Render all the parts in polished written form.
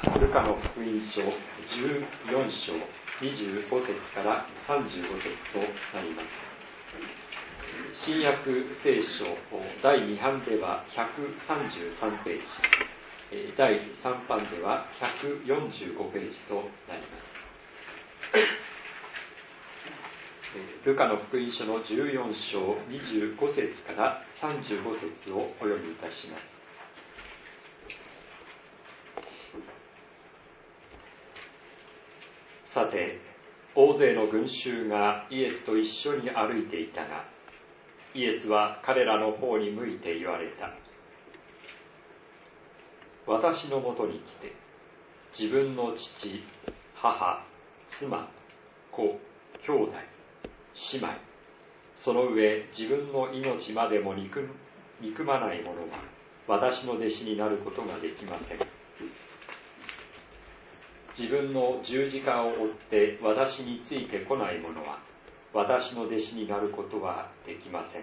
ルカの福音書14章25節から35節となります。新約聖書第2版では133ページ、第3版では145ページとなります。ルカの福音書の14章25節から35節をお読みいたします。さて、大勢の群衆がイエスと一緒に歩いていたが、イエスは彼らの方に向いて言われた。私のもとに来て、自分の父、母、妻、子、兄弟、姉妹、その上自分の命までも憎まない者は私の弟子になることができません。自分の十字架を追って私についてこない者は私の弟子になることはできません。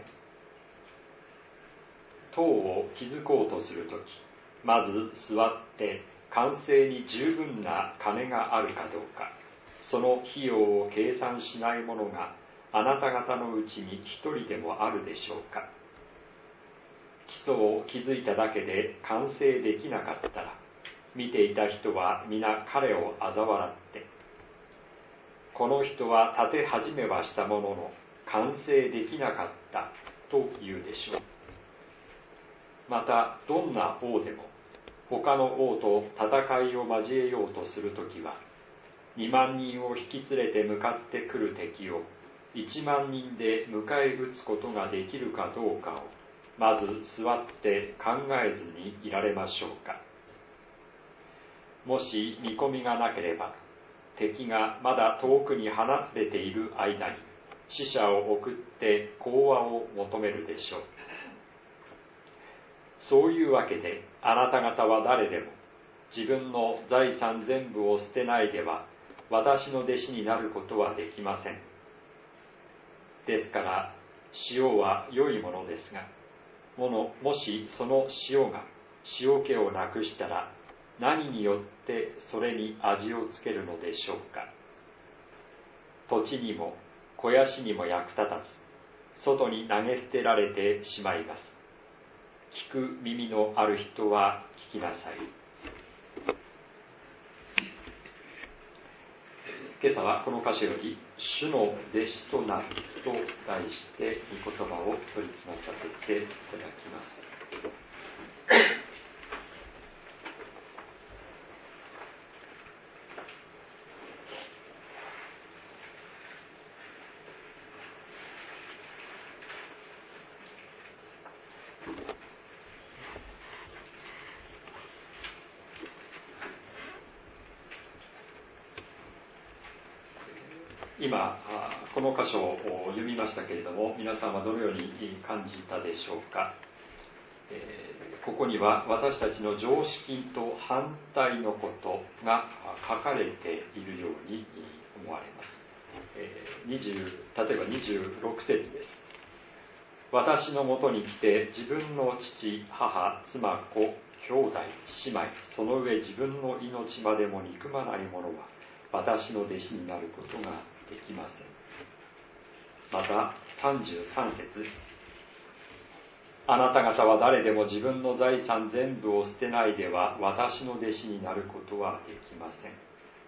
塔を築こうとするとき、まず座って完成に十分な金があるかどうか、その費用を計算しない者があなた方のうちに一人でもあるでしょうか。基礎を築いただけで完成できなかったら、見ていた人は皆彼を嘲笑って、この人は建て始めはしたものの完成できなかったと言うでしょう。またどんな王でも他の王と戦いを交えようとするときは、2万人を引き連れて向かってくる敵を1万人で迎え撃つことができるかどうかをまず座って考えずにいられましょうか。もし見込みがなければ、敵がまだ遠くに離れている間に使者を送って講和を求めるでしょう。そういうわけで、あなた方は誰でも自分の財産全部を捨てないでは私の弟子になることはできません。ですから塩は良いものですが、もしその塩が塩気をなくしたら、何によってそれに味をつけるのでしょうか。土地にも肥やしにも役立たず、外に投げ捨てられてしまいます。聞く耳のある人は聞きなさい。今朝はこの箇所より主の弟子となると題して御言葉を取り次がさせていただきます。今この箇所を読みましたけれども、皆さんはどのように感じたでしょうか。ここには私たちの常識と反対のことが書かれているように思われます。例えば26節です。私のもとに来て自分の父、母、妻、子、兄弟、姉妹、その上自分の命までも憎まない者は私の弟子になることができません。また33節です。あなた方は誰でも自分の財産全部を捨てないでは私の弟子になることはできません。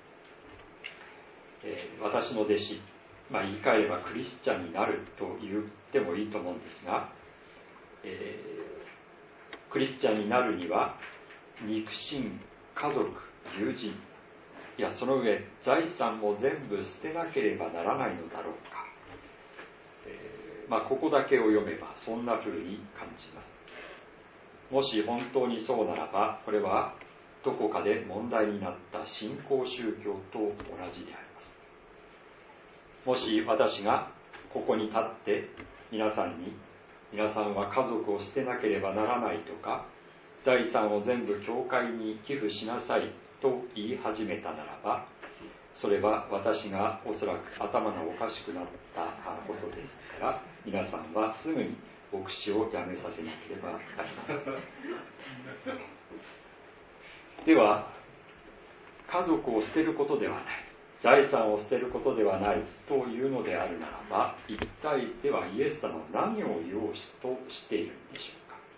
私の弟子、言い換えればクリスチャンになると言ってもいいと思うんですが、クリスチャンになるには肉親、家族、友人、その上財産も全部捨てなければならないのだろうか。ここだけを読めばそんな風に感じます。もし本当にそうならば、これはどこかで問題になった新興宗教と同じであります。もし私がここに立って皆さんは家族を捨てなければならないとか、財産を全部教会に寄付しなさいと言い始めたならば、それは私がおそらく頭がおかしくなったことですから、皆さんはすぐに牧師を辞めさせなければなりません。では家族を捨てることではない、財産を捨てることではないというのであるならば、一体ではイエス様は何を言おうとしているんでしょ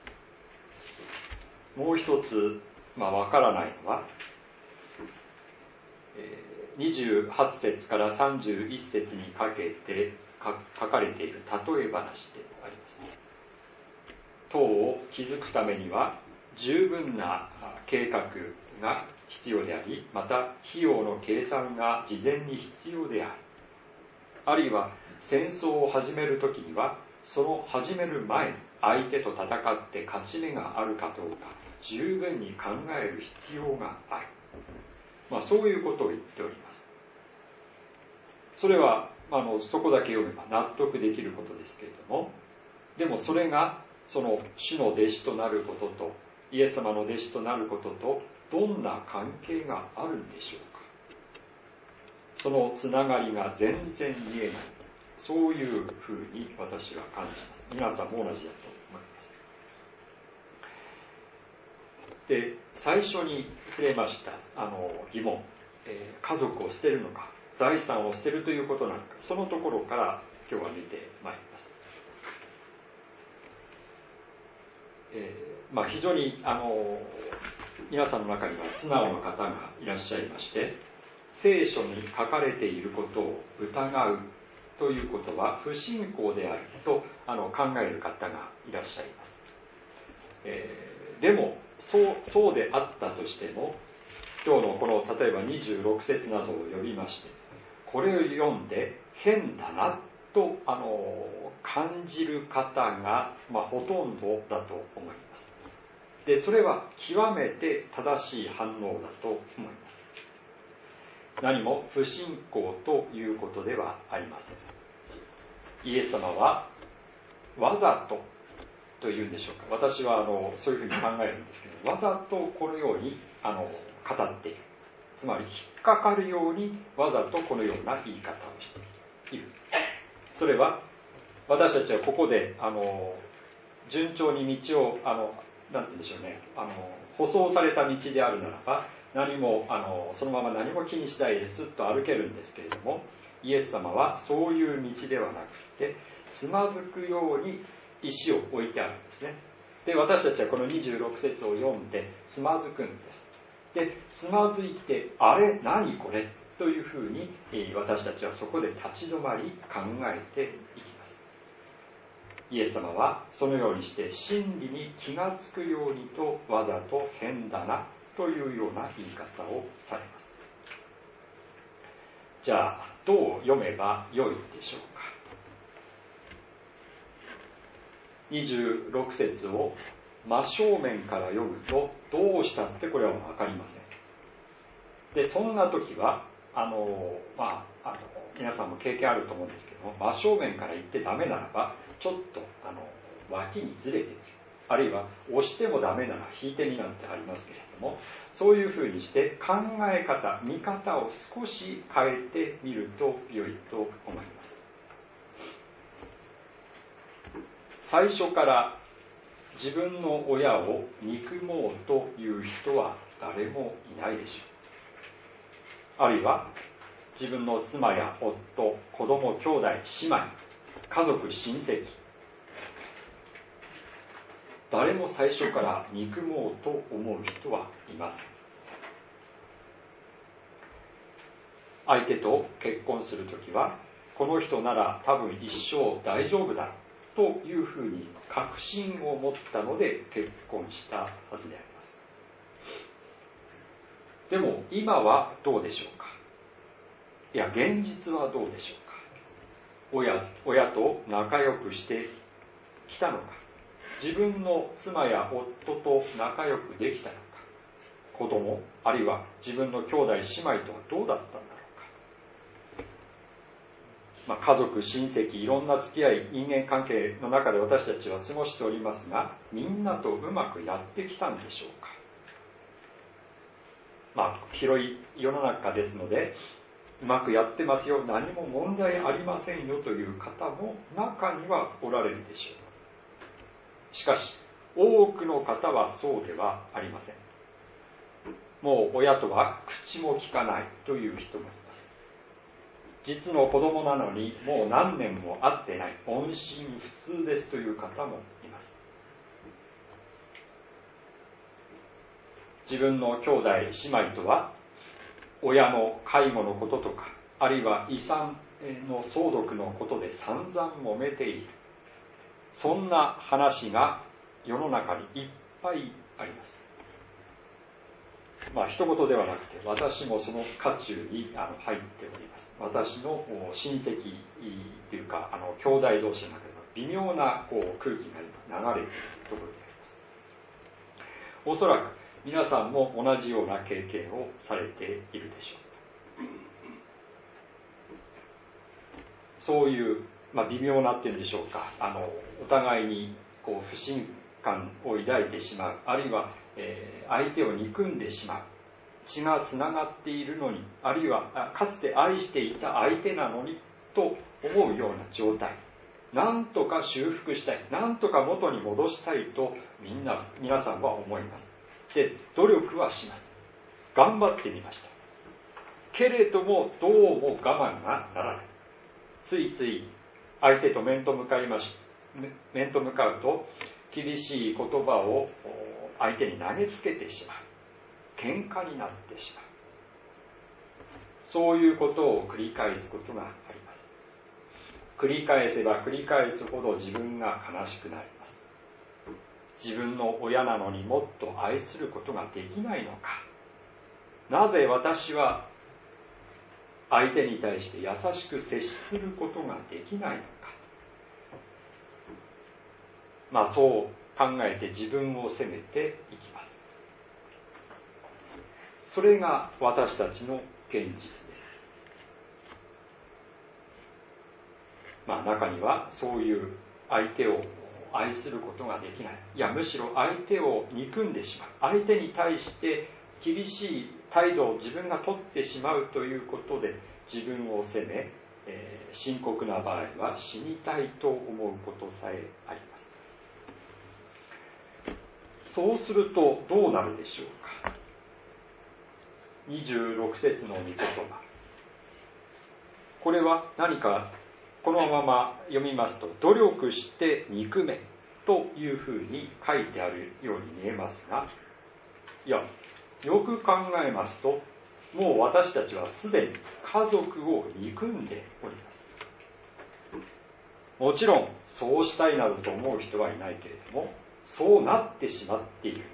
うか。もう一つ、わからないのは、28節から31節にかけて書かれている例え話であります。塔を築くためには十分な計画が必要であり、また費用の計算が事前に必要である。あるいは戦争を始めるときには、その始める前に相手と戦って勝ち目があるかどうか十分に考える必要がある。そういうことを言っております。それはそこだけ読めば納得できることですけれども、でもそれがその主の弟子となることと、イエス様の弟子となることとどんな関係があるんでしょうか。そのつながりが全然見えない、そういうふうに私は感じます。皆さんも同じだと思います。で、最初に触れました疑問、家族を捨てるのか財産を捨てるということなのか、そのところから今日は見てまいります。非常に皆さんの中には素直な方がいらっしゃいまして、聖書に書かれていることを疑うということは不信仰であると考える方がいらっしゃいます。でもそうであったとしても、今日のこの例えば26節などを読みまして、これを読んで変だなと感じる方が、ほとんどだと思います。で、それは極めて正しい反応だと思います。何も不信仰ということではありません。イエス様はわざというんでしょうか、私はそういうふうに考えるんですけど、わざとこのように語っている。つまり引っかかるようにわざとこのような言い方をしている。それは私たちはここで順調に道をなんて言うんでしょうね、舗装された道であるならば何もそのまま何も気にしないですっと歩けるんですけれども、イエス様はそういう道ではなくて、つまずくように石を置いてあるんですね。で、私たちはこの26節を読んでつまずくんです。で、つまずいて、あれ何これというふうに私たちはそこで立ち止まり考えていきます。イエス様はそのようにして真理に気がつくようにとわざと変だなというような言い方をされます。じゃあどう読めばよいでしょうか。26節を真正面から読むとどうしたってこれは分かりません。で、そんな時は皆さんも経験あると思うんですけども、真正面から言ってダメならばちょっと脇にずれてみる、あるいは押してもダメなら引いてみなんてありますけれども、そういうふうにして考え方、見方を少し変えてみると良いと思います。最初から自分の親を憎もうという人は誰もいないでしょう。あるいは自分の妻や夫、子供、兄弟、姉妹、家族、親戚、誰も最初から憎もうと思う人はいません。相手と結婚するときは、この人なら多分一生大丈夫だというふうに確信を持ったので結婚したはずであります。でも今はどうでしょうか。いや、現実はどうでしょうか。親と仲良くしてきたのか、自分の妻や夫と仲良くできたのか、子供、あるいは自分の兄弟姉妹とはどうだったんだろうか。家族、親戚、いろんな付き合い、人間関係の中で私たちは過ごしておりますが、みんなとうまくやってきたんでしょうか。広い世の中ですので、うまくやってますよ、何も問題ありませんよという方も中にはおられるでしょう。しかし多くの方はそうではありません。 もう親とは口も聞かないという人もいます。実の子供なのにもう何年も会ってない、音信不通ですという方もいます。自分の兄弟姉妹とは親の介護のこととか、あるいは遺産の相続のことで散々揉めている、そんな話が世の中にいっぱいあります。一言ではなくて、私もその渦中に入っております。私の親戚というか兄弟同士の中では微妙な空気が今流れているところであります。おそらく皆さんも同じような経験をされているでしょう。そういう、微妙なっていうんでしょうか、お互いに不信感を抱いてしまう、あるいは、相手を憎んでしまう、血がつながっているのに、あるいはかつて愛していた相手なのにと思うような状態、なんとか修復したい、なんとか元に戻したいと皆さんは思います。で、努力はします。頑張ってみました。けれどもどうも我慢がならない。ついつい相手と面と向かうと厳しい言葉を相手に投げつけてしまう。喧嘩になってしまう。そういうことを繰り返すことがあります。繰り返せば繰り返すほど自分が悲しくなります。自分の親なのにもっと愛することができないのか。なぜ私は相手に対して優しく接することができないのか。そう考えて自分を責めていきます。それが私たちの現実です。中にはそういう相手を愛することができない。いや、むしろ相手を憎んでしまう。相手に対して厳しい態度を自分が取ってしまうということで自分を責め、深刻な場合は死にたいと思うことさえあります。そうするとどうなるでしょうか。26節の御言葉。これは何かこのまま読みますと、努力して憎めというふうに書いてあるように見えますが、いや、よく考えますと、もう私たちはすでに家族を憎んでおります。もちろんそうしたいなどと思う人はいないけれども、そうなってしまっているんです。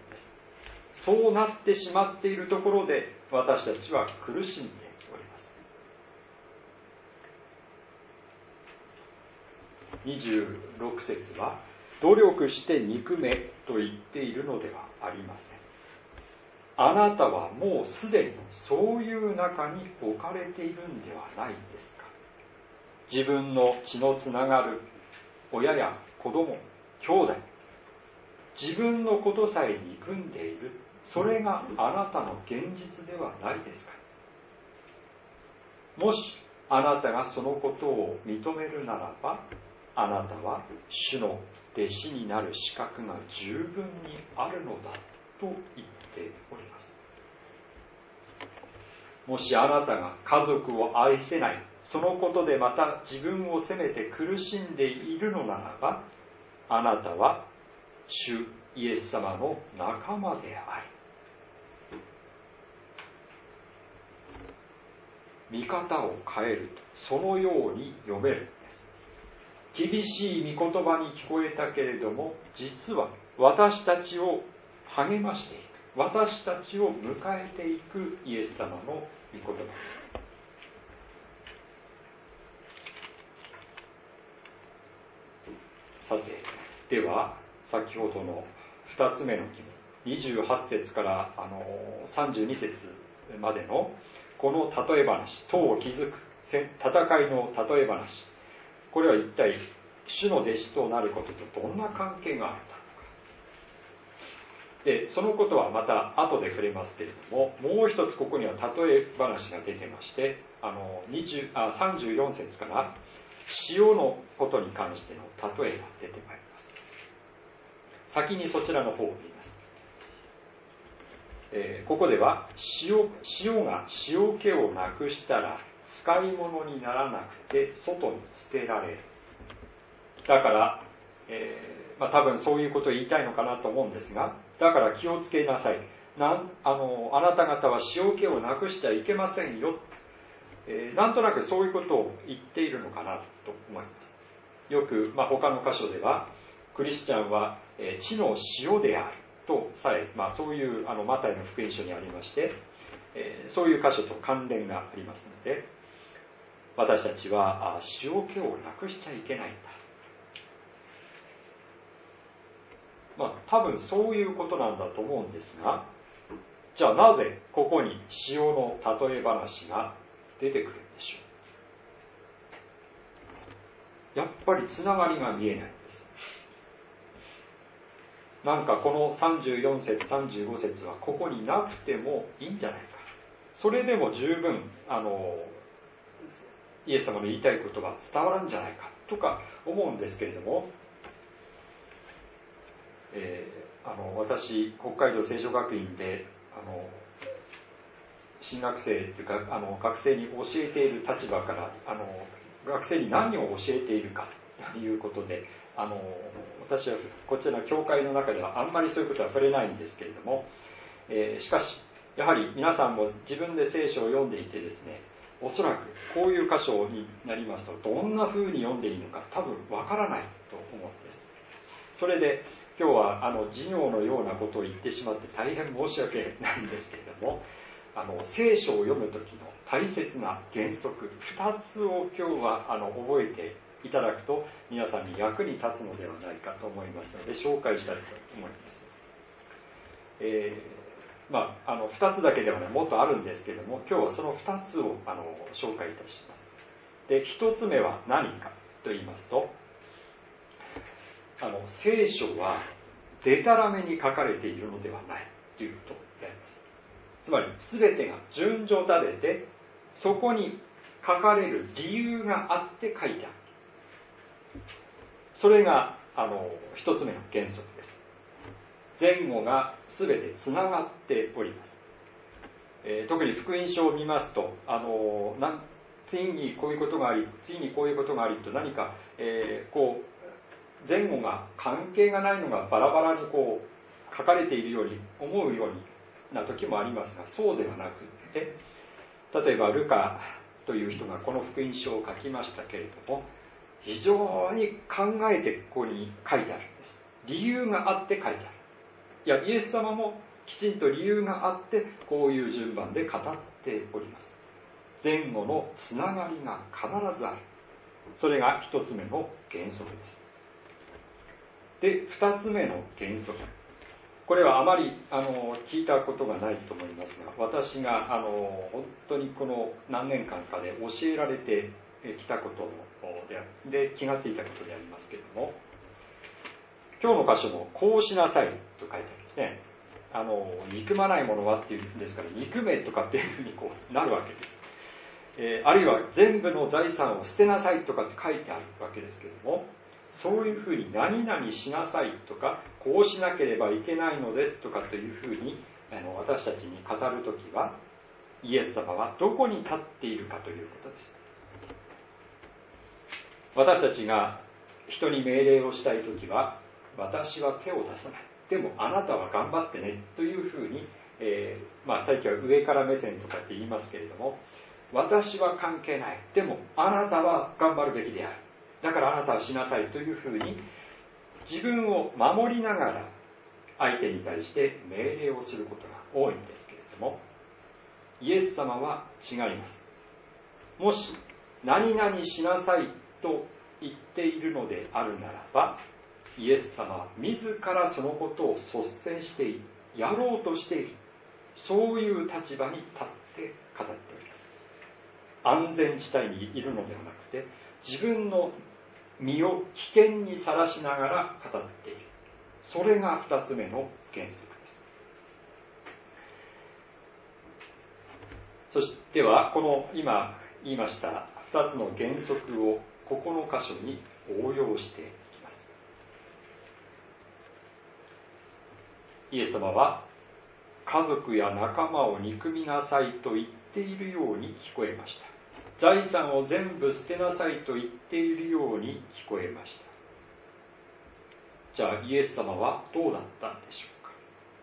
そうなってしまっているところで私たちは苦しんでおります。26節は努力して憎めと言っているのではありません。あなたはもうすでにそういう中に置かれているんではないですか。自分の血のつながる親や子供、兄弟、自分のことさえ憎んでいる、それがあなたの現実ではないですか。もしあなたがそのことを認めるならば、あなたは主の弟子になる資格が十分にあるのだと言っております。もしあなたが家族を愛せない、そのことでまた自分を責めて苦しんでいるのならば、あなたは主イエス様の仲間であり、見方を変えるとそのように読めるんです。厳しい御言葉に聞こえたけれども、実は私たちを励ましていく、私たちを迎えていくイエス様の御言葉です。さて、では先ほどの2つ目の疑問、28節から32節までのこの例え話、党を築く戦いの例え話、これは一体主の弟子となることとどんな関係があるんだろうか。で、そのことはまた後で触れますけれども、もう一つここには例え話が出てまして、34節から塩のことに関しての例えが出てまいります。先にそちらの方を見ます。 ここでは塩が塩気をなくしたら使い物にならなくて外に捨てられる。だから、多分そういうことを言いたいのかなと思うんですが、だから気をつけなさい。あなた方は塩気をなくしてはいけませんよ。なんとなくそういうことを言っているのかなと思います。よく、他の箇所ではクリスチャンは、地の塩であるとさえ、そういうマタイの福音書にありまして、そういう箇所と関連がありますので、私たちは塩気をなくしちゃいけないんだ。多分そういうことなんだと思うんですが、じゃあなぜここに塩の例え話が出てくるんでしょう。やっぱりつながりが見えないんです。なんかこの34節35節はここになくてもいいんじゃないか、それでも十分イエス様の言いたいことが伝わるんじゃないかとか思うんですけれども、私北海道聖書学院で新学生というか学生に教えている立場から学生に何を教えているかということで、私はこちらの教会の中ではあんまりそういうことは触れないんですけれども、しかしやはり皆さんも自分で聖書を読んでいてですね、おそらくこういう箇所になりますとどんな風に読んでいいのか多分わからないと思うんです。それで今日は授業のようなことを言ってしまって大変申し訳ないんですけれども、聖書を読む時の大切な原則2つを今日は覚えていただくと皆さんに役に立つのではないかと思いますので紹介したいと思います。2つだけではない、もっとあるんですけれども、今日はその2つを紹介いたします。で、1つ目は何かと言いますと、聖書はデタラメに書かれているのではないということであります。つまり全てが順序立ててそこに書かれる理由があって書いてある。それが一つ目の原則です。前後が全てつながっております。特に福音書を見ますと次にこういうことがあり次にこういうことがありと何か、前後が関係がないのがバラバラに書かれているように思うような時もありますが、そうではなくて、例えばルカという人がこの福音書を書きましたけれども、非常に考えてここに書いてあるんです。理由があって書いてある。いや、イエス様もきちんと理由があってこういう順番で語っております。前後のつながりが必ずある。それが一つ目の原則です。で、二つ目の原則。これはあまり聞いたことがないと思いますが、私が本当にこの何年間かで教えられてきたことで気がついたことでありますけれども、今日の箇所もこうしなさいと書いてあるんですね。憎まないものはっていうんですから、憎めとかっていうふうになるわけです。あるいは全部の財産を捨てなさいとかって書いてあるわけですけれども、そういうふうに何々しなさいとかこうしなければいけないのですとかというふうに私たちに語るときは、イエス様はどこに立っているかということです。私たちが人に命令をしたいときは、私は手を出さない、でもあなたは頑張ってねというふうに、最近は上から目線とかって言いますけれども、私は関係ない、でもあなたは頑張るべきである、だからあなたはしなさいというふうに自分を守りながら相手に対して命令をすることが多いんですけれども、イエス様は違います。もし何々しなさいと言っているのであるならば、イエス様は自らそのことを率先している、やろうとしている、そういう立場に立って語っております。安全地帯にいるのではなくて、自分の身を危険にさらしながら語っている。それが二つ目の原則です。そしてはこの今言いました二つの原則をここの箇所に応用していきます。イエス様は家族や仲間を憎みなさいと言っているように聞こえました。財産を全部捨てなさいと言っているように聞こえました。じゃあイエス様はどうだったんでしょうか。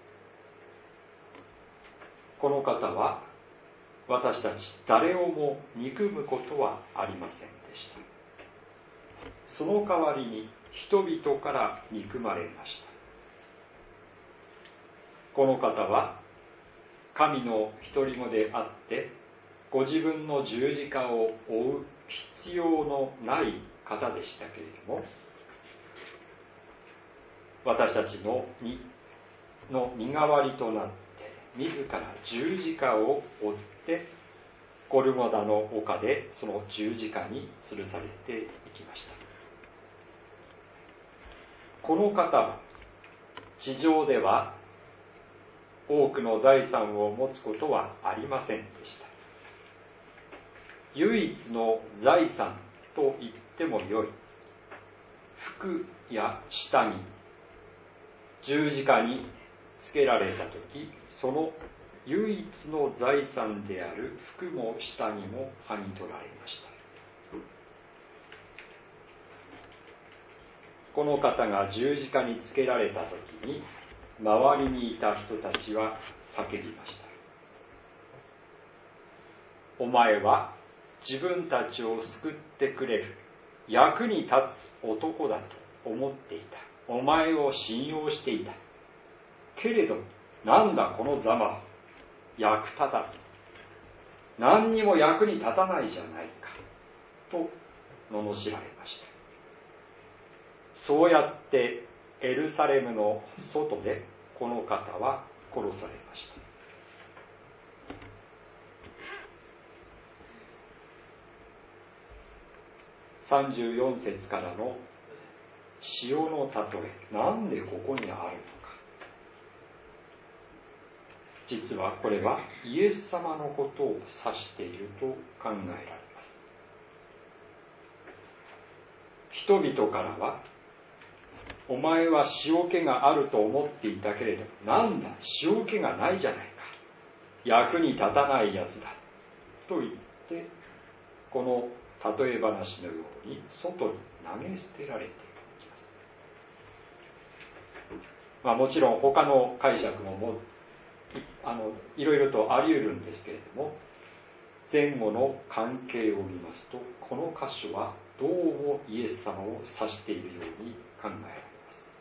この方は私たち誰をも憎むことはありませんでした。その代わりに人々から憎まれました。この方は神の独り子であってご自分の十字架を負う必要のない方でしたけれども、私たちの身代わりとなって自ら十字架を負ってゴルゴダの丘でその十字架に吊るされていきました。この方は地上では多くの財産を持つことはありませんでした。唯一の財産と言ってもよい服や下着、十字架につけられたとき、その唯一の財産である服も下着も剥ぎ取られました。この方が十字架につけられたときに、周りにいた人たちは叫びました。お前は自分たちを救ってくれる役に立つ男だと思っていた。お前を信用していた。けれどなんだこのざまは役立たず、何にも役に立たないじゃないかと罵られました。そうやってエルサレムの外でこの方は殺されました。34節からの塩の例え、なんでここにあるのか。実はこれはイエス様のことを指していると考えられます。人々からは、お前は塩気があると思っていたけれど、なんだ塩気がないじゃないか、役に立たないやつだと言って、この例え話のように外に投げ捨てられていきます。もちろん他の解釈もいろいろとあり得るんですけれども、前後の関係を見ますと、この箇所はどうもイエス様を指しているように考えられます。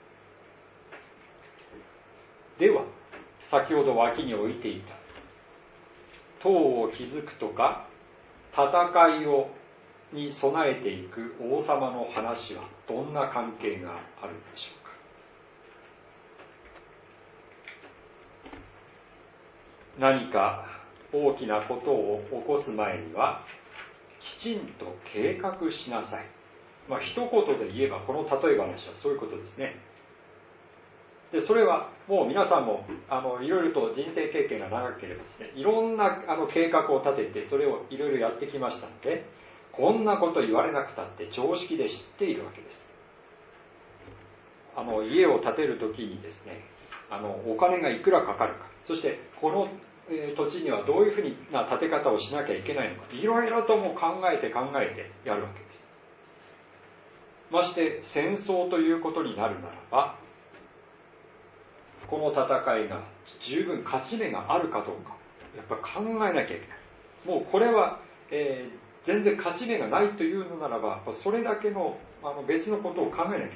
では、先ほど脇に置いていた塔を築くとか戦いに備えていく王様の話はどんな関係があるでしょうか。何か大きなことを起こす前にはきちんと計画しなさい。一言で言えばこの例え話はそういうことですね。でそれはもう皆さんもいろいろと人生経験が長ければですね、いろんな計画を立ててそれをいろいろやってきましたので、こんなこと言われなくたって常識で知っているわけです。家を建てるときにですね、お金がいくらかかるか、そしてこの土地にはどういうふうな建て方をしなきゃいけないのか、いろいろとも考えてやるわけです。まして戦争ということになるならば、この戦いが十分勝ち目があるかどうか、やっぱ考えなきゃいけない。もうこれは、全然勝ち目がないというのならば、それだけの別のことを考えなきゃいけない。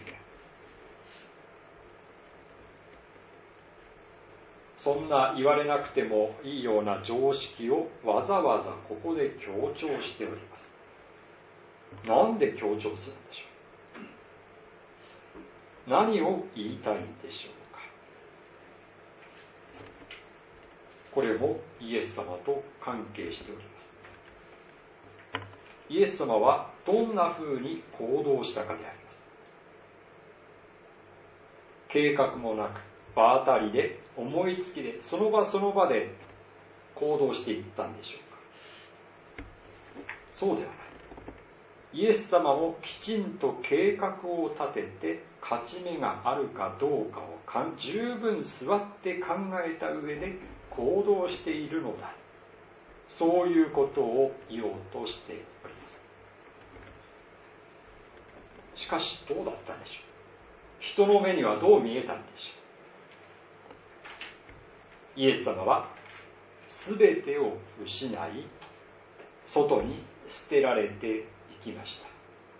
そんな言われなくてもいいような常識をわざわざここで強調しております。なんで強調するんでしょう。何を言いたいんでしょう。これもイエス様と関係しております。イエス様はどんな風に行動したかであります。計画もなく場当たりで思いつきでその場その場で行動していったんでしょうか。そうではない。イエス様もきちんと計画を立てて勝ち目があるかどうかを十分座って考えた上で行動しているのだ、そういうことを言おうとしております。しかしどうだったでしょう。人の目にはどう見えたんでしょう。イエス様はすべてを失い、外に捨てられていきました。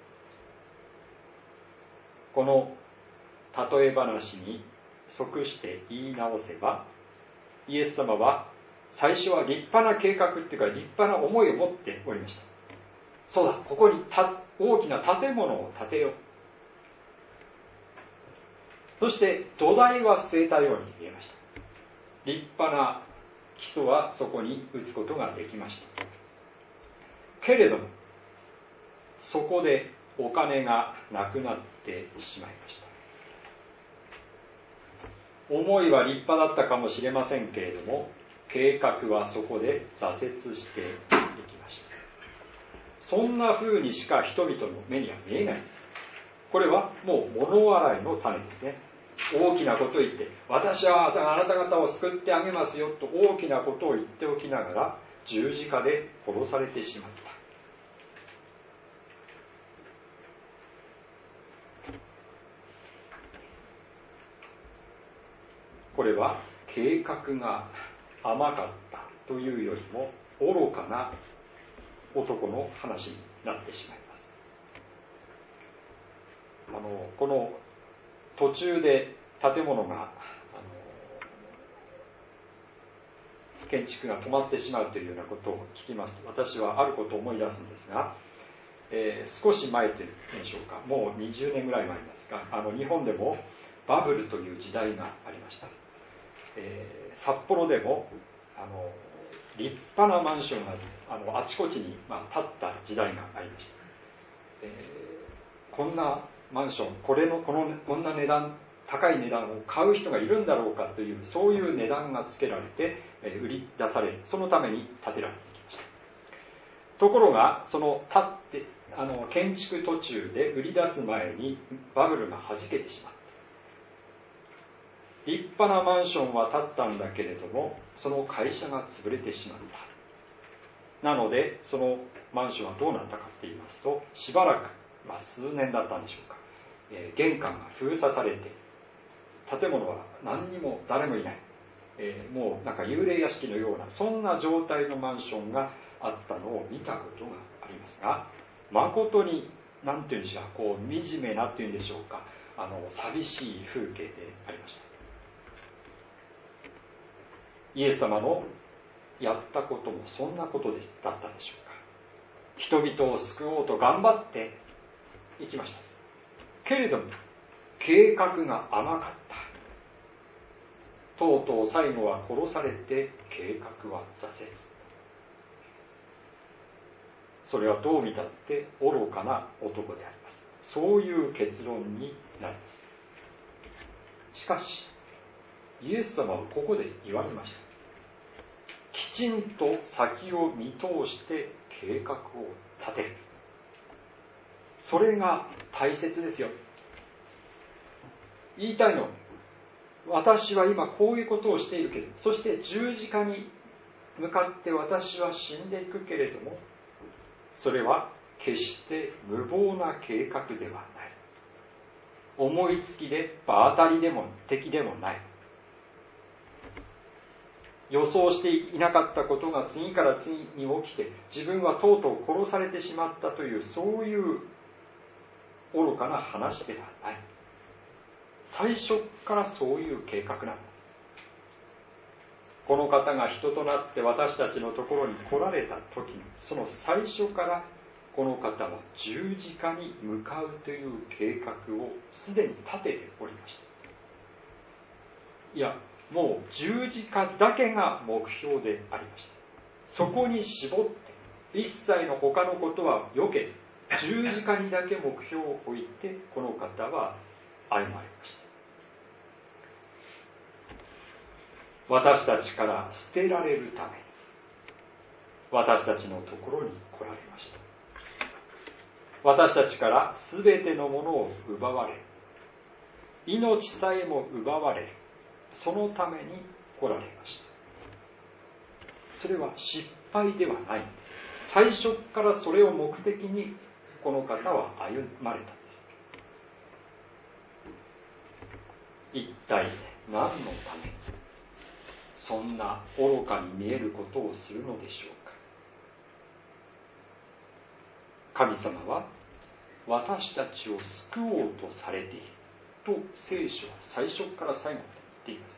この例え話に即して言い直せば、イエス様は最初は立派な計画っていうか立派な思いを持っておりました。そうだ、ここに大きな建物を建てよう。そして土台は据えたように見えました。立派な基礎はそこに打つことができました。けれどもそこでお金がなくなってしまいました。思いは立派だったかもしれませんけれども、計画はそこで挫折していきました。そんな風にしか人々の目には見えないんです。これはもう物笑いの種ですね。大きなことを言って、私はあなた方を救ってあげますよと大きなことを言っておきながら、十字架で殺されてしまった。これは計画が甘かったというよりも愚かな男の話になってしまいます。この途中で建物が建築が止まってしまうというようなことを聞きますと、私はあることを思い出すんですが、少し前というんでしょうか、もう20年ぐらい前ですが、日本でもバブルという時代がありました。札幌でも立派なマンションがあちこちに、建った時代がありました。こんなマンション、こんな値段、高い値段を買う人がいるんだろうかという、そういう値段がつけられて、売り出される、そのために建てられてきました。ところがその建築途中で売り出す前にバブルが弾けてしまった。立派なマンションは建ったんだけれども、その会社が潰れてしまった。なのでそのマンションはどうなったかといいますと、しばらく、数年だったんでしょうか、玄関が封鎖されて、建物は何にも誰もいない、もうなんか幽霊屋敷のような、そんな状態のマンションがあったのを見たことがありますが、誠に何ていうんでしょう、こう惨めなというんでしょうか、寂しい風景でありました。イエス様のやったこともそんなことだったでしょうか。人々を救おうと頑張っていきました。けれども計画が甘かった。とうとう最後は殺されて計画は挫折。それはどう見たって愚かな男であります。そういう結論になります。しかしイエス様はここで言われました。きちんと先を見通して計画を立てる。それが大切ですよ。言いたいのは、私は今こういうことをしているけれど、そして十字架に向かって私は死んでいくけれども、それは決して無謀な計画ではない。思いつきで場当たりでも敵でもない。予想していなかったことが次から次に起きて、自分はとうとう殺されてしまったという、そういう愚かな話ではない。最初からそういう計画なんだ。この方が人となって私たちのところに来られた時に、その最初からこの方は十字架に向かうという計画をすでに立てておりました。いや、もう十字架だけが目標でありました。そこに絞って一切の他のことは避けて、十字架にだけ目標を置いてこの方は歩まれました。私たちから捨てられるために私たちのところに来られました。私たちからすべてのものを奪われ、命さえも奪われ、そのために来られました。 それは失敗ではないんです。最初からそれを目的にこの方は歩まれたんです。一体何のためにそんな愚かに見えることをするのでしょうか。神様は私たちを救おうとされていると聖書は最初から最後まで言っています。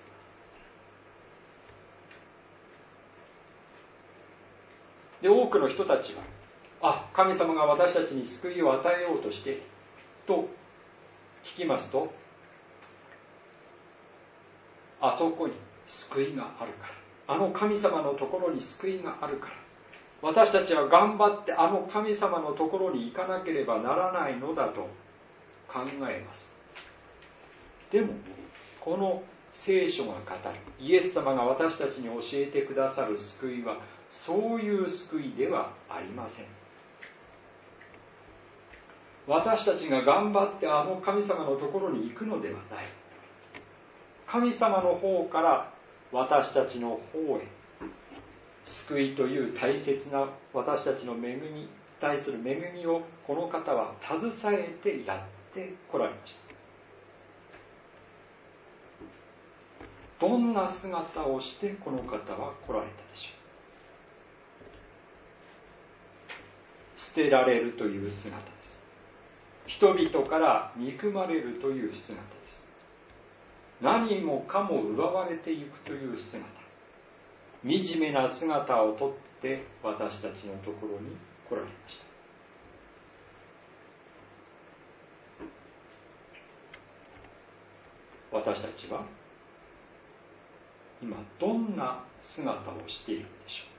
で、多くの人たちは、神様が私たちに救いを与えようとしてと聞きますと、あそこに救いがあるから、あの神様のところに救いがあるから、私たちは頑張ってあの神様のところに行かなければならないのだと考えます。でも、この聖書が語る、イエス様が私たちに教えてくださる救いは、そういう救いではありません。私たちが頑張ってあの神様のところに行くのではない。神様の方から私たちの方へ、救いという大切な私たちの恵みに対する恵みをこの方は携えてやってこられました。どんな姿をしてこの方は来られたでしょう。捨てられるという姿です。人々から憎まれるという姿です。何もかも奪われていくという姿。惨めな姿をとって私たちのところに来られました。私たちは今どんな姿をしているのでしょ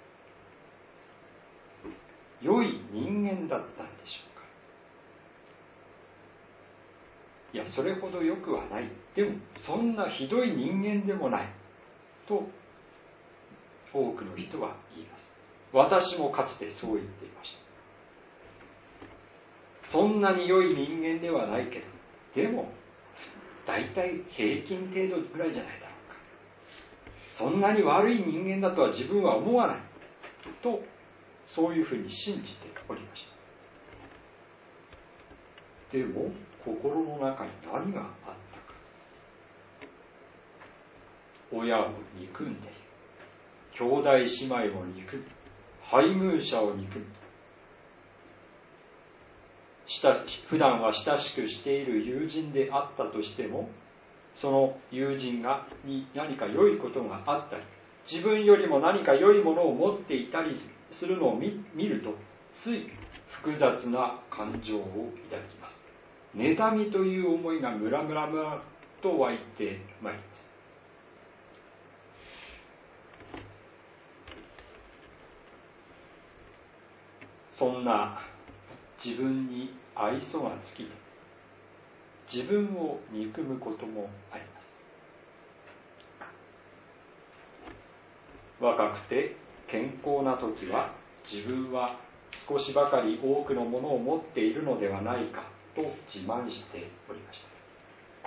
うか。良い人間だったんでしょうか。いや、それほど良くはない。でもそんなひどい人間でもないと多くの人は言います。私もかつてそう言っていました。そんなに良い人間ではないけど、でもだいたい平均程度ぐらいじゃないだろうか。そんなに悪い人間だとは自分は思わないと、そういうふうに信じておりました。でも心の中に何があったか。親を憎んでいる。兄弟姉妹を憎む。配偶者を憎む。普段は親しくしている友人であったとしても、その友人に何か良いことがあったり、自分よりも何か良いものを持っていたりするのを見ると、つい複雑な感情を抱きます。妬みという思いがムラムラムラと湧いてまいります。そんな自分に愛想が尽きて、自分を憎むこともあります。若くて健康な時は自分は少しばかり多くのものを持っているのではないかと自慢しておりました。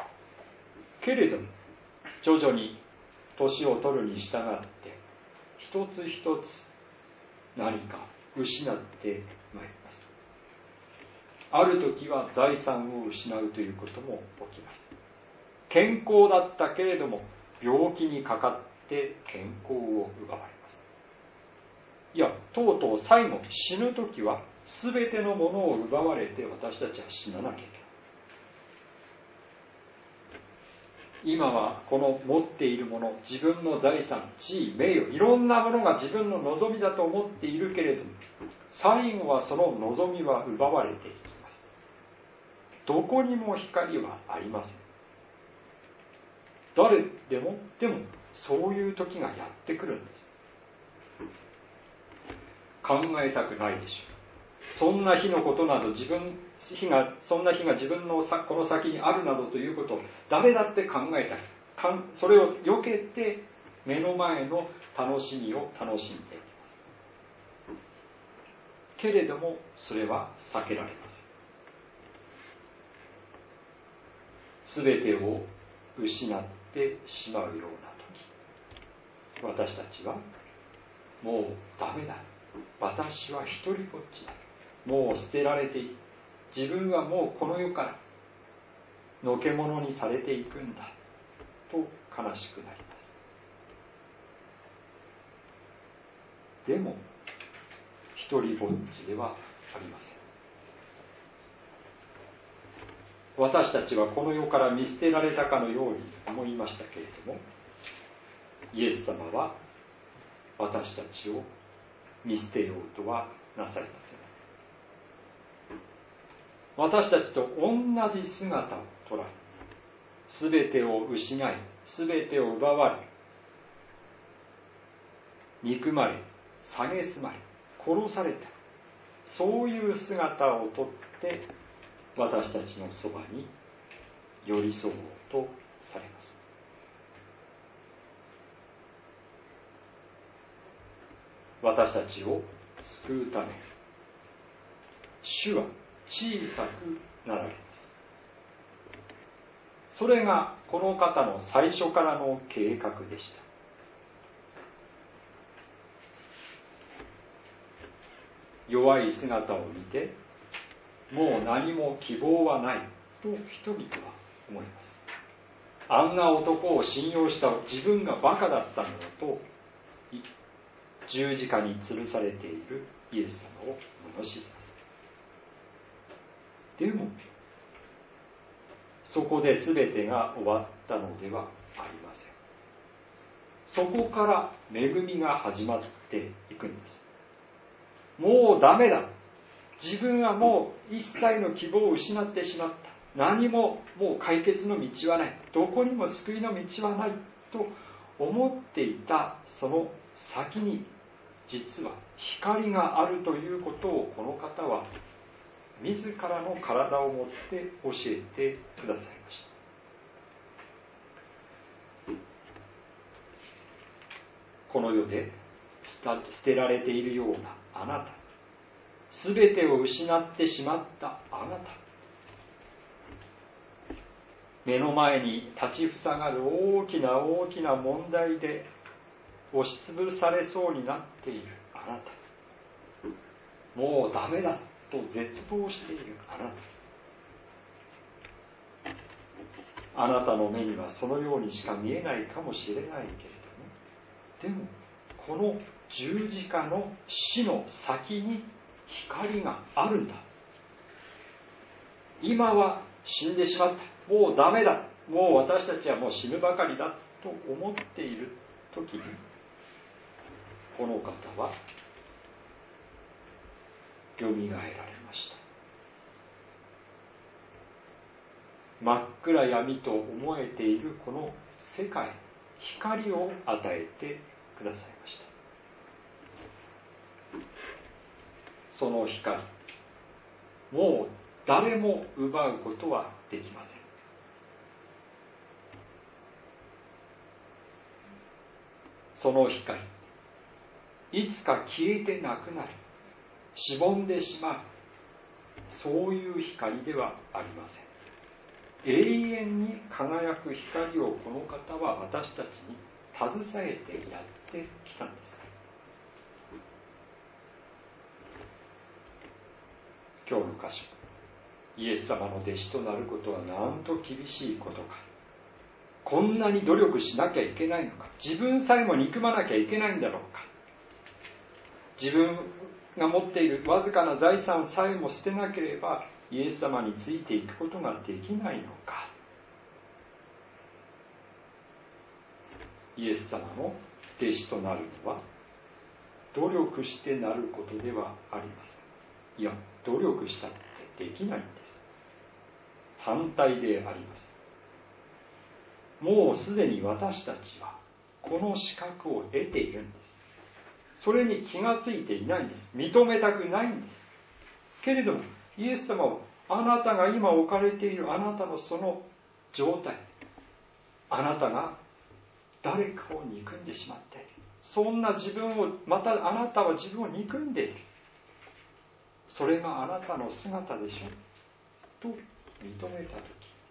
けれども徐々に年を取るに従って一つ一つ何か失ってまいります。ある時は財産を失うということも起きます。健康だったけれども病気にかかって健康を奪われます。いや、とうとう最後死ぬ時は全てのものを奪われて私たちは死ななきゃいけない。今はこの持っているもの、自分の財産、地位、名誉、いろんなものが自分の望みだと思っているけれども、最後はその望みは奪われていきます。どこにも光はありません。誰でもそういう時がやってくるんです。考えたくないでしょう。そんな日のことなどそんな日が自分のこの先にあるなどということを誰だって考えたり、それを避けて目の前の楽しみを楽しんでいきます。けれどもそれは避けられません。すべてを失ってしまうような時、私たちはもうダメだ、私は一人ぼっちだ、もう捨てられている、自分はもうこの世からのけ者にされていくんだと悲しくなります。でも一人ぼっちではありません。私たちはこの世から見捨てられたかのように思いましたけれども、イエス様は私たちを見捨てようとはなさいません。私たちと同じ姿を捉え、すべてを失い、すべてを奪われ、憎まれ、蔑まれ、殺された、そういう姿をとって私たちのそばに寄り添おうとされます。私たちを救うため、主は小さくなられます。それがこの方の最初からの計画でした。弱い姿を見て、もう何も希望はないと人々は思います。あんな男を信用した自分がバカだったのだと、十字架に吊るされているイエス様を罵ります。でもそこで全てが終わったのではありません。そこから恵みが始まっていくんです。もうダメだ、自分はもう一切の希望を失ってしまった、何ももう解決の道はない、どこにも救いの道はないと思っていたその先に、実は光があるということをこの方は自らの体をもって教えてくださいました。この世で捨てられているようなあなた、すべてを失ってしまったあなた、目の前に立ちふさがる大きな大きな問題で押しつぶされそうになっているあなた、もうダメだと絶望しているあなた、あなたの目にはそのようにしか見えないかもしれないけれども、でもこの十字架の死の先に光があるんだ。今は死んでしまった、もうダメだ、もう私たちはもう死ぬばかりだと思っている時に、この方はよみがえられました。真っ暗闇と思えているこの世界、光を与えてくださいました。その光、もう誰も奪うことはできません。その光、いつか消えてなくなる、しぼんでしまう、そういう光ではありません。永遠に輝く光をこの方は私たちに携えてやってきたんです。今日の箇所、イエス様の弟子となることはなんと厳しいことか、こんなに努力しなきゃいけないのか、自分さえも憎まなきゃいけないんだろうか、自分が持っているわずかな財産さえも捨てなければイエス様についていくことができないのか。イエス様の弟子となるのは努力してなることではありません。いや、努力したってできないんです。反対であります。もうすでに私たちはこの資格を得ているんです。それに気がついていないんです。認めたくないんです。けれどもイエス様はあなたが今置かれているあなたのその状態、あなたが誰かを憎んでしまっている、そんな自分を、またあなたは自分を憎んでいる、それがあなたの姿でしょと認めたと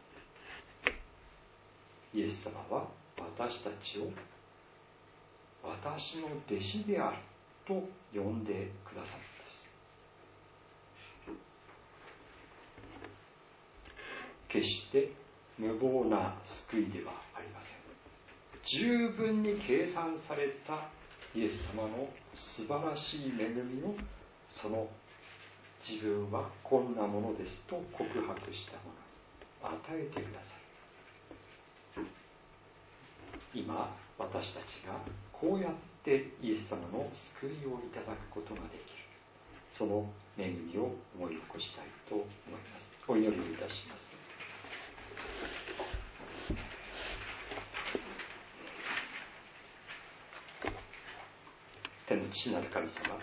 き、イエス様は私たちを私の弟子であると呼んでくださるのです。決して無謀な救いではありません。十分に計算されたイエス様の素晴らしい恵みを、その自分はこんなものですと告白したものに与えてくださる。今私たちがこうやってイエス様の救いをいただくことができる、その恵みを思い起こしたいと思います。お祈りをいたします。天の父なる神様、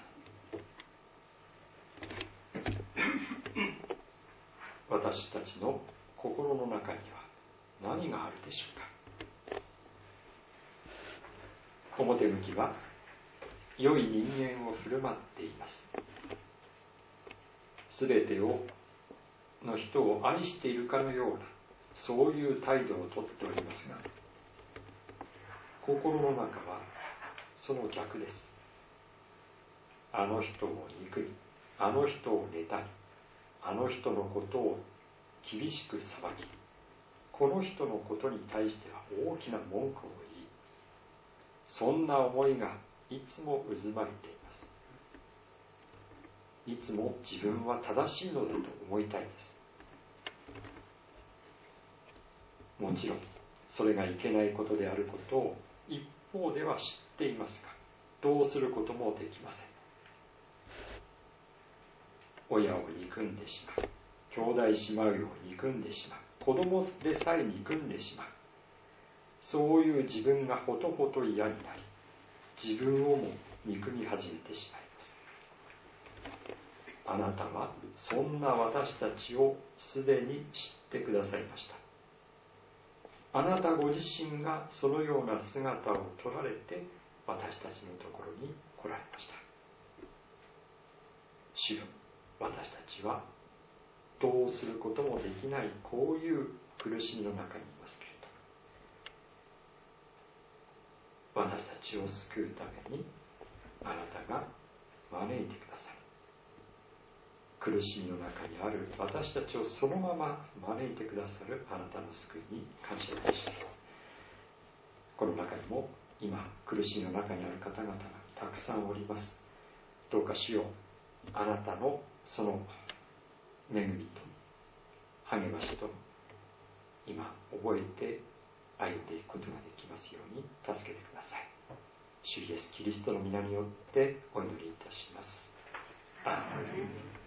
私たちの心の中には何があるでしょうか。表向きは良い人間を振る舞っています。すべての人を愛しているかのような、そういう態度をとっておりますが、心の中はその逆です。あの人を憎み、あの人を妬み、あの人のことを厳しく裁き、この人のことに対しては大きな文句を言い、そんな思いがいつも渦巻いています。いつも自分は正しいのだと思いたいです。もちろんそれがいけないことであることを一方では知っていますが、どうすることもできません。親を憎んでしまう、兄弟姉妹を憎んでしまう、子供でさえ憎んでしまう、そういう自分がほとほと嫌になり、自分をも憎み始めてしまいます。あなたはそんな私たちをすでに知ってくださいました。あなたご自身がそのような姿を取られて私たちのところに来られました。主よ、私たちはどうすることもできないこういう苦しみの中にいますけれど、私たちを救うためにあなたが招いてくださる。苦しみの中にある私たちをそのまま招いてくださるあなたの救いに感謝いたします。この中にも今苦しみの中にある方々がたくさんおります。どうか主よ、あなたのその恵みと励ましと今覚えて歩んでいくことができますように助けてください。主イエスキリストの皆によってお祈りいたします。アーメン。